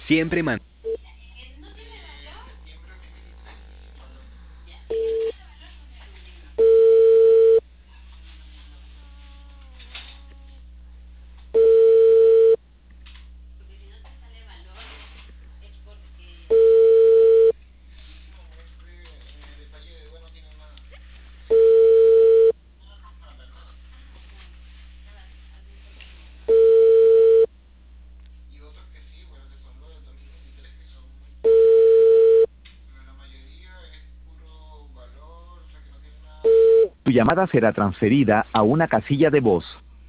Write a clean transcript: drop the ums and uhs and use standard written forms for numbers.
Siempre man. Tu llamada será transferida a una casilla de voz.